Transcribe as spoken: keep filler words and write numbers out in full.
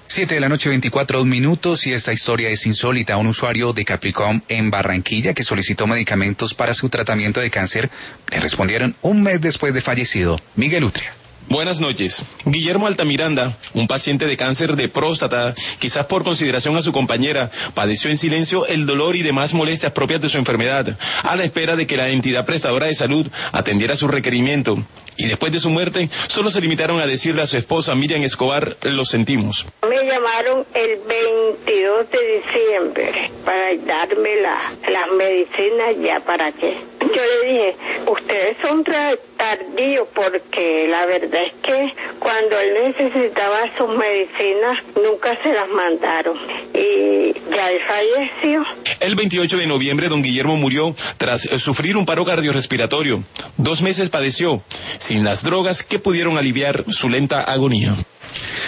Siete de la noche, veinticuatro minutos, y esta historia es insólita. Un usuario de Capricom en Barranquilla que solicitó medicamentos para su tratamiento de cáncer le respondieron un mes después de fallecido. Miguel Utria. Buenas noches. Guillermo Altamiranda, un paciente de cáncer de próstata, quizás por consideración a su compañera, padeció en silencio el dolor y demás molestias propias de su enfermedad, a la espera de que la entidad prestadora de salud atendiera su requerimiento. Y después de su muerte, solo se limitaron a decirle a su esposa, Miriam Escobar, lo sentimos. Me llamaron el veintidós de diciembre para darme la, las medicinas, ya para qué. Yo le dije, ustedes son tardíos porque la verdad es que cuando él necesitaba sus medicinas nunca se las mandaron y ya él falleció. El veintiocho de noviembre don Guillermo murió tras sufrir un paro cardiorrespiratorio. Dos meses padeció, sin las drogas que pudieron aliviar su lenta agonía.